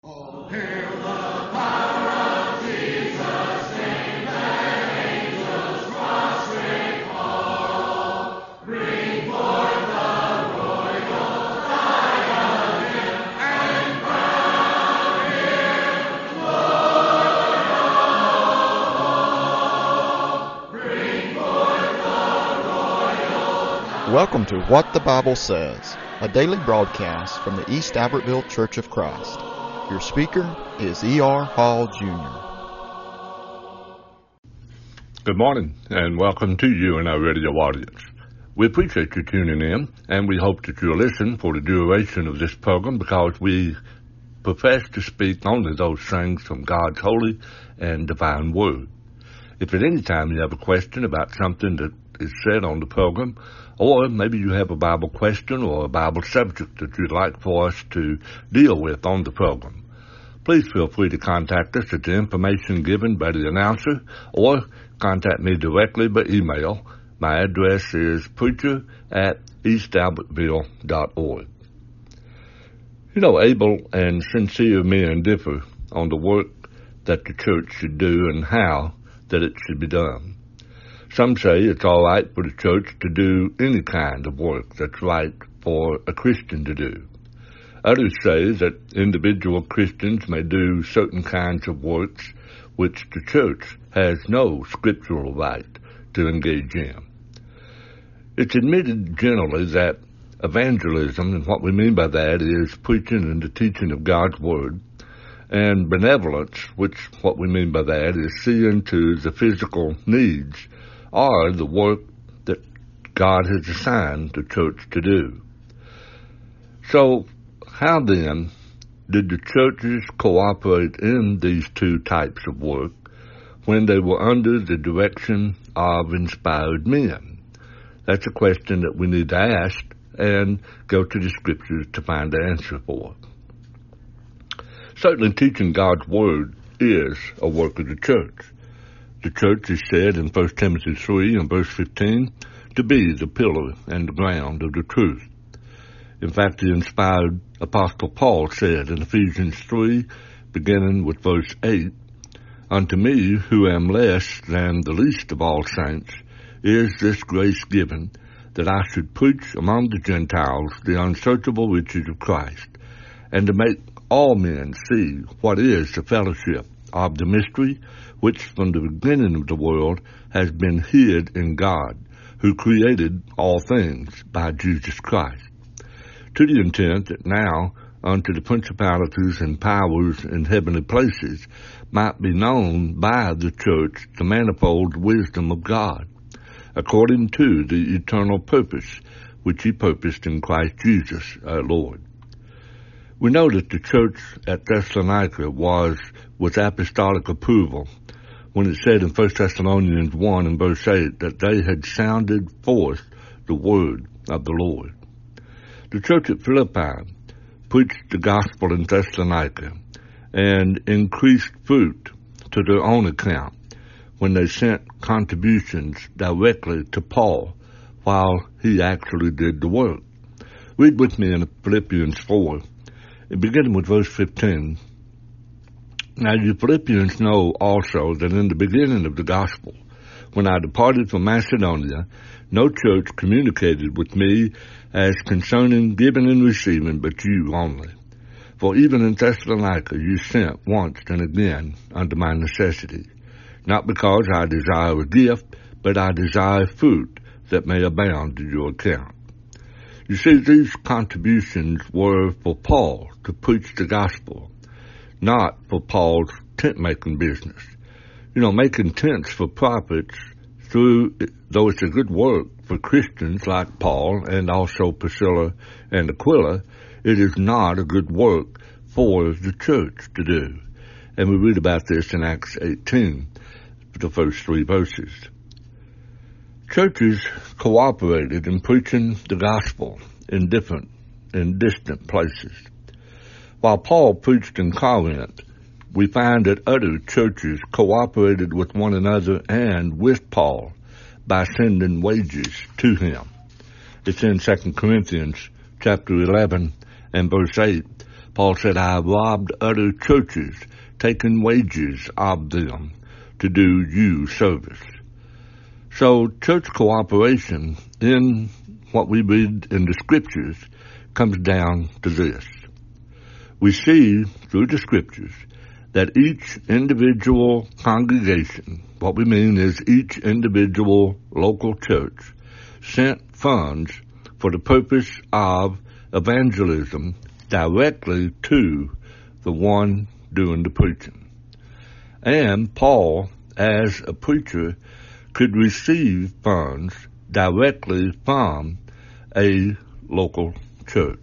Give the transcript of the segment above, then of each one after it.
Oh, hail the power of Jesus' name, let angels prostrate fall. Bring forth the royal diadem and crown him Lord of all. Bring forth the royal diadem. Welcome to What the Bible Says, a daily broadcast from the East Albertville Church of Christ. Your speaker is E.R. Hall, Jr. Good morning, and welcome to you and our radio audience. We appreciate you tuning in, and we hope that you'll listen for the duration of this program because we profess to speak only those things from God's holy and divine word. If at any time you have a question about something that is said on the program, or maybe you have a Bible question or a Bible subject that you'd like for us to deal with on the program, please feel free to contact us at the information given by the announcer or contact me directly by email. My address is preacher@eastalbertville.org. You know, able and sincere men differ on the work that the church should do and how that it should be done. Some say it's all right for the church to do any kind of work that's right for a Christian to do. Others say that individual Christians may do certain kinds of works which the church has no scriptural right to engage in. It's admitted generally that evangelism, and what we mean by that is preaching and the teaching of God's Word, and benevolence, which what we mean by that is seeing to the physical needs, are the work that God has assigned the church to do. So, how then did the churches cooperate in these two types of work when they were under the direction of inspired men? That's a question that we need to ask and go to the Scriptures to find the answer for. Certainly teaching God's Word is a work of the church. The church is said in 1 Timothy 3 and verse 15 to be the pillar and the ground of the truth. In fact, the inspired Apostle Paul said in Ephesians 3, beginning with verse 8, "Unto me, who am less than the least of all saints, is this grace given, that I should preach among the Gentiles the unsearchable riches of Christ, and to make all men see what is the fellowship of the mystery, which from the beginning of the world has been hid in God, who created all things by Jesus Christ, to the intent that now unto the principalities and powers in heavenly places might be known by the church the manifold wisdom of God, according to the eternal purpose which he purposed in Christ Jesus our Lord." We know that the church at Thessalonica was with apostolic approval when it said in 1 Thessalonians 1 and verse 8 that they had sounded forth the word of the Lord. The church at Philippi preached the gospel in Thessalonica and increased fruit to their own account when they sent contributions directly to Paul while he actually did the work. Read with me in Philippians 4, beginning with verse 15. "Now you Philippians know also that in the beginning of the gospel, when I departed from Macedonia, no church communicated with me as concerning giving and receiving, but you only. For even in Thessalonica you sent once and again unto my necessity, not because I desire a gift, but I desire fruit that may abound to your account." You see, these contributions were for Paul to preach the gospel, not for Paul's tent-making business. You know, making tents for profits, though it's a good work for Christians like Paul and also Priscilla and Aquila, it is not a good work for the church to do. And we read about this in Acts 18, the first 3 verses. Churches cooperated in preaching the gospel in distant places. While Paul preached in Corinth, we find that other churches cooperated with one another and with Paul by sending wages to him. It's in 2 Corinthians chapter 11 and verse 8. Paul said, I have robbed other churches, taken wages of them to do you service. So church cooperation in what we read in the Scriptures comes down to this. We see through the Scriptures that each individual congregation, what we mean is each individual local church, sent funds for the purpose of evangelism directly to the one doing the preaching. And Paul, as a preacher, could receive funds directly from a local church.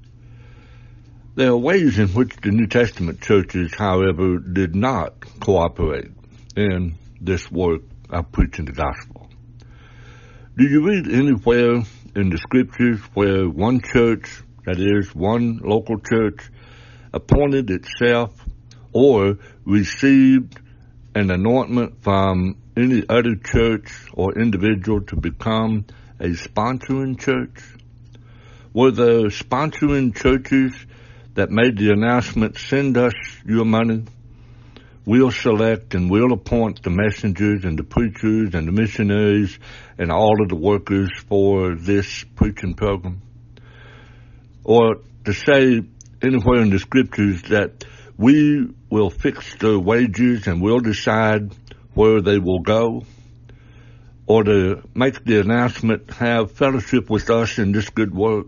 There are ways in which the New Testament churches, however, did not cooperate in this work of preaching the gospel. Do you read anywhere in the Scriptures where one church, that is, one local church, appointed itself or received an anointment from any other church or individual to become a sponsoring church? Were there sponsoring churches that made the announcement, send us your money? We'll select and we'll appoint the messengers and the preachers and the missionaries and all of the workers for this preaching program? Or to say anywhere in the Scriptures that we will fix their wages and we'll decide where they will go? Or to make the announcement, have fellowship with us in this good work?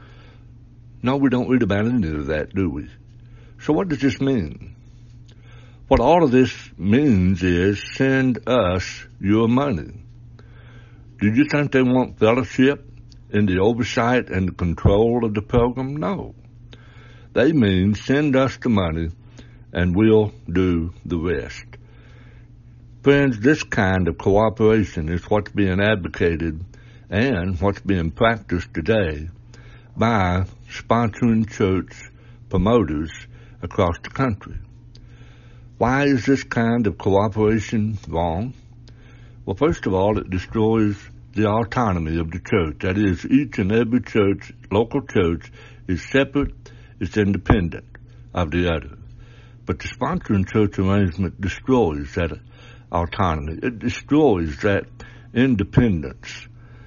No, we don't read about any of that, do we? So what does this mean? What all of this means is, send us your money. Do you think they want fellowship in the oversight and the control of the program? No. They mean, send us the money and we'll do the rest. Friends, this kind of cooperation is what's being advocated and what's being practiced today by sponsoring church promoters across the country. Why is this kind of cooperation wrong? Well, first of all, it destroys the autonomy of the church. That is, each and every church, local church, is separate, it's independent of the other. But the sponsoring church arrangement destroys that autonomy. It destroys that independence.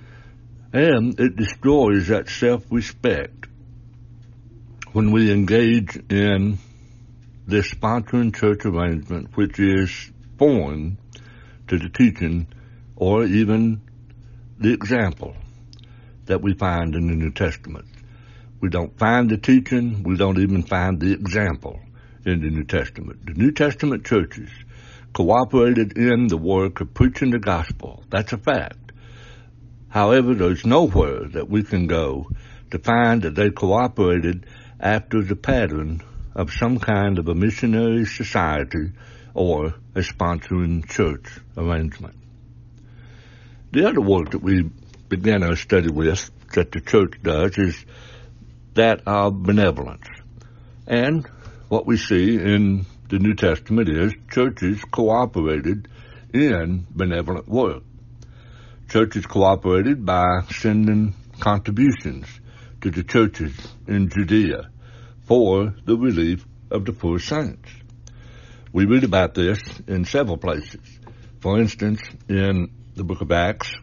And it destroys that self-respect when we engage in this sponsoring church arrangement, which is foreign to the teaching or even the example that we find in the New Testament. We don't find the teaching, we don't even find the example in the New Testament. The New Testament churches cooperated in the work of preaching the gospel. That's a fact. However, there's nowhere that we can go to find that they cooperated after the pattern of some kind of a missionary society or a sponsoring church arrangement. The other work that we begin our study with, that the church does, is that of benevolence. And what we see in the New Testament is churches cooperated in benevolent work. Churches cooperated by sending contributions to the churches in Judea for the relief of the poor saints. We read about this in several places. For instance, in the book of Acts,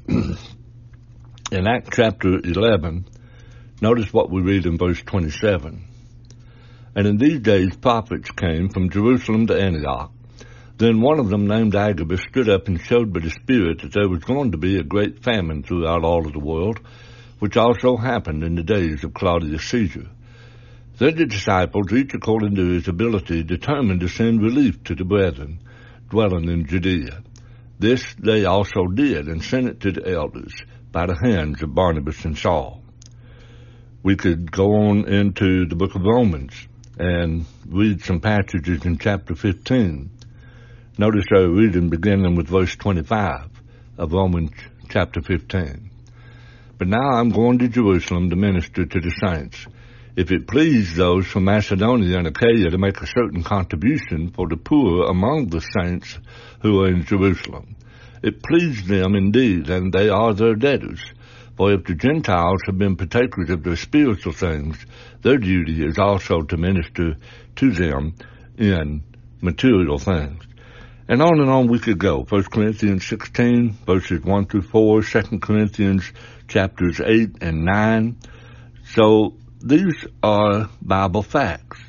in Acts chapter 11, notice what we read in verse 27. And in these days prophets came from Jerusalem to Antioch. Then one of them, named Agabus, stood up and showed by the Spirit that there was going to be a great famine throughout all of the world, which also happened in the days of Claudius Caesar. Then the disciples, each according to his ability, determined to send relief to the brethren dwelling in Judea. This they also did, and sent it to the elders by the hands of Barnabas and Saul. We could go on into the book of Romans and read some passages in chapter 15. Notice our reading beginning with verse 25 of Romans chapter 15. But now I'm going to Jerusalem to minister to the saints. If it pleased those from Macedonia and Achaia to make a certain contribution for the poor among the saints who are in Jerusalem, it pleased them indeed, and they are their debtors. For if the Gentiles have been partakers of the spiritual things, their duty is also to minister to them in material things. And on we could go. 1 Corinthians 16, verses 1 through 4, 2 Corinthians chapters 8 and 9. So these are Bible facts.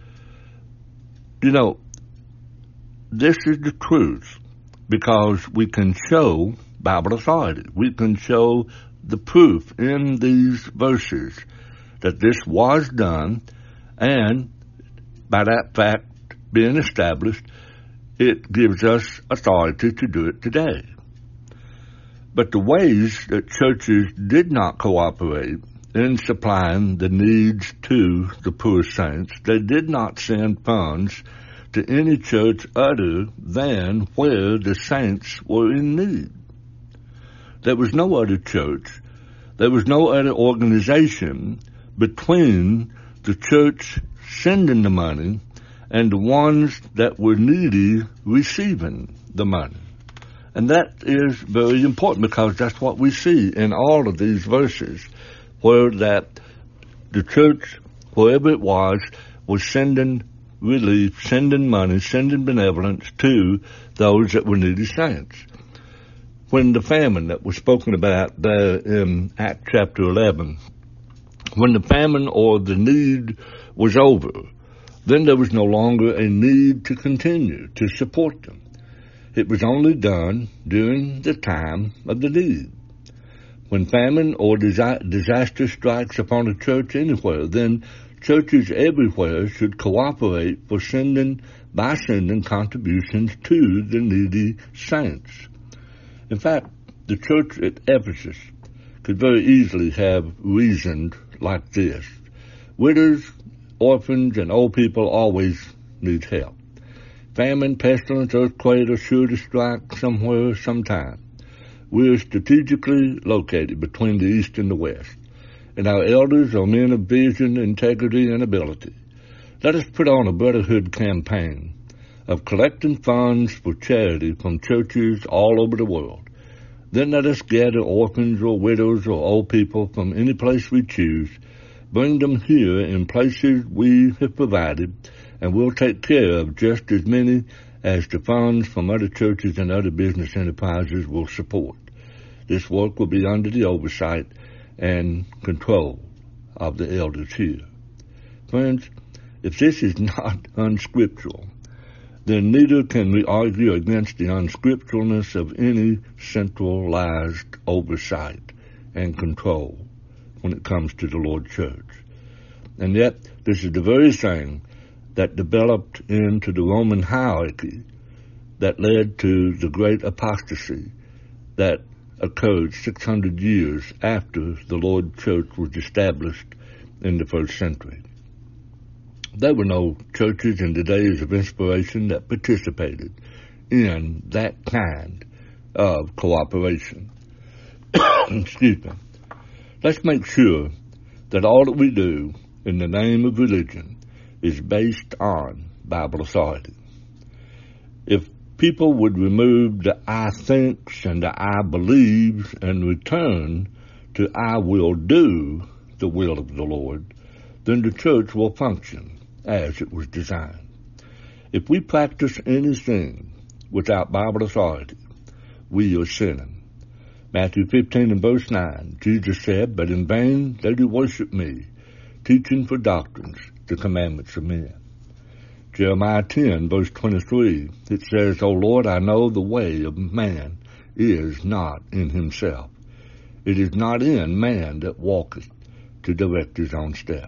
You know, this is the truth because we can show Bible authority. We can show the proof in these verses that this was done, and by that fact being established, it gives us authority to do it today. But the ways that churches did not cooperate in supplying the needs to the poor saints, they did not send funds to any church other than where the saints were in need. There was no other church, there was no other organization between the church sending the money and the ones that were needy receiving the money. And that is very important because that's what we see in all of these verses, where that the church, wherever it was sending relief, sending money, sending benevolence to those that were needy saints. When the famine that was spoken about there in Acts chapter 11, when the famine or the need was over, then there was no longer a need to continue to support them. It was only done during the time of the need. When famine or disaster strikes upon a church anywhere, then churches everywhere should cooperate by sending contributions to the needy saints. In fact, the church at Ephesus could very easily have reasoned like this. Widows, orphans, and old people always need help. Famine, pestilence, earthquake are sure to strike somewhere, sometime. We are strategically located between the East and the West, and our elders are men of vision, integrity, and ability. Let us put on a brotherhood campaign of collecting funds for charity from churches all over the world. Then let us gather orphans or widows or old people from any place we choose, bring them here in places we have provided, and we'll take care of just as many as the funds from other churches and other business enterprises will support. This work will be under the oversight and control of the elders here. Friends, if this is not unscriptural, then neither can we argue against the unscripturalness of any centralized oversight and control when it comes to the Lord's church. And yet, this is the very thing that developed into the Roman hierarchy that led to the great apostasy that occurred 600 years after the Lord's church was established in the first century. There were no churches in the days of inspiration that participated in that kind of cooperation. Excuse me. Let's make sure that all that we do in the name of religion is based on Bible authority. If people would remove the I thinks and the I believes and return to I will do the will of the Lord, then the church will function as it was designed. If we practice anything without Bible authority, we are sinning. Matthew 15 and verse 9, Jesus said, "But in vain they do worship me, teaching for doctrines the commandments of men." Jeremiah 10 verse 23, it says, "O Lord, I know the way of man is not in himself. It is not in man that walketh to direct his own steps."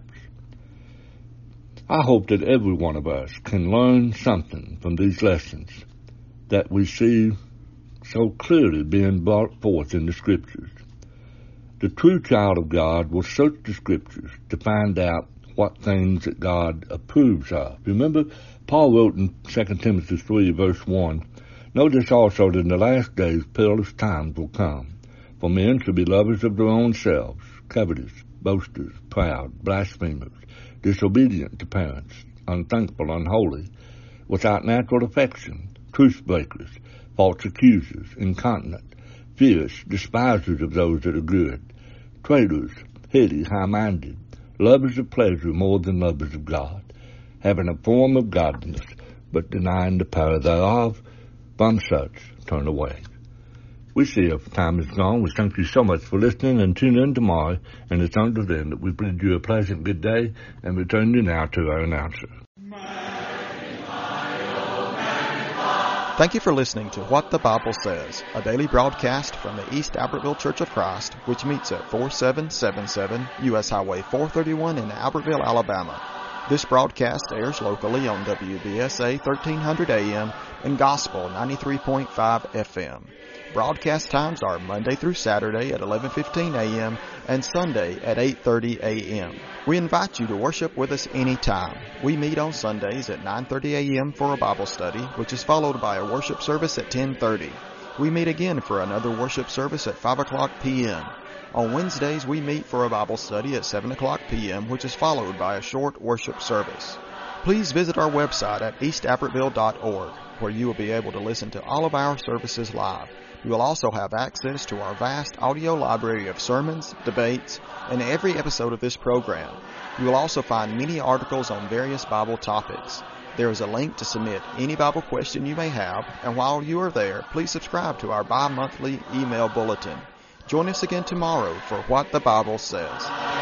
I hope that every one of us can learn something from these lessons that we see so clearly being brought forth in the Scriptures. The true child of God will search the Scriptures to find out what things that God approves of. Remember, Paul wrote in 2 Timothy 3 verse 1, "Notice also that in the last days perilous times will come, for men shall be lovers of their own selves, covetous, boasters, proud, blasphemers, disobedient to parents, unthankful, unholy, without natural affection, truce breakers, false accusers, incontinent, fierce, despisers of those that are good, traitors, heady, high-minded, lovers of pleasure more than lovers of God, having a form of godliness, but denying the power thereof. From such turn away. We see our time is gone. We thank you so much for listening, and tune in tomorrow. And it's until then that we bid you a pleasant good day, and return you now to our announcer. Thank you for listening to What the Bible Says, a daily broadcast from the East Albertville Church of Christ, which meets at 4777 U.S. Highway 431 in Albertville, Alabama. This broadcast airs locally on WBSA 1300 AM and Gospel 93.5 FM. Broadcast times are Monday through Saturday at 11:15 a.m. and Sunday at 8:30 a.m. We invite you to worship with us anytime. We meet on Sundays at 9:30 a.m. for a Bible study, which is followed by a worship service at 10:30. We meet again for another worship service at 5 o'clock p.m. On Wednesdays, we meet for a Bible study at 7 o'clock p.m., which is followed by a short worship service. Please visit our website at eastalbertville.org, where you will be able to listen to all of our services live. You will also have access to our vast audio library of sermons, debates, and every episode of this program. You will also find many articles on various Bible topics. There is a link to submit any Bible question you may have, and while you are there, please subscribe to our bi-monthly email bulletin. Join us again tomorrow for What the Bible Says.